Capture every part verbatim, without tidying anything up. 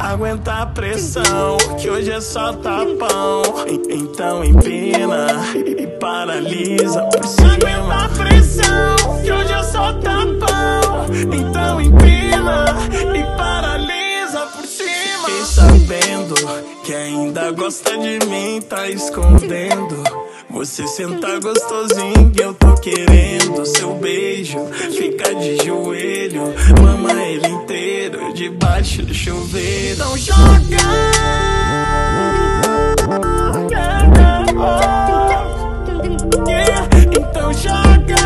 Aguenta a pressão, que hoje é só tapão. Então empina e paralisa por cima. Aguenta a pressão, que hoje é só tapão. Então empina e paralisa por cima. E sabendo que ainda gosta de mim, tá escondendo. Você senta gostosinho que eu tô querendo. Seu beijo fica de joelho, mama ele inteiro debaixo do chuveiro. Então joga, yeah. Então joga,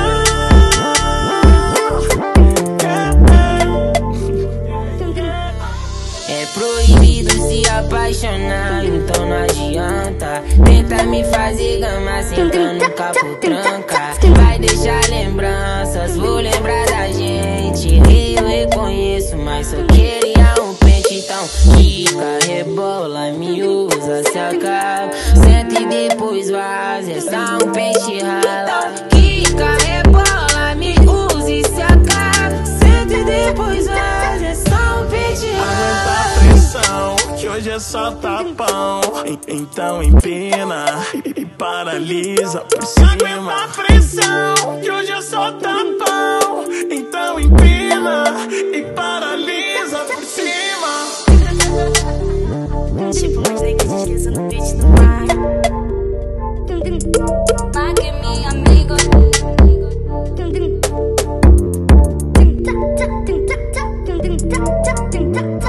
é proibido se apaixonar, então não adianta. Tenta me fazer gama sentando capo tranca. Vai deixar lembranças, vou lembrar da gente. Eu reconheço, mas só queria um pente. Então fica, rebola, me usa, se acaba. Senta e depois vaza, é só um pente rala. Fica, rebola, me usa e se acaba. Senta e depois vaza, é só um pente rala. Que hoje é só tapão. Então empina e paralisa por cima. Aguenta a pressão, que hoje é só tapão. Então empina e paralisa por cima. Tipo, mas aí que desliza no beat do mar. Pague meu amigo. Tum tum tum tum tum tum tum tum tum tum tum tum tum.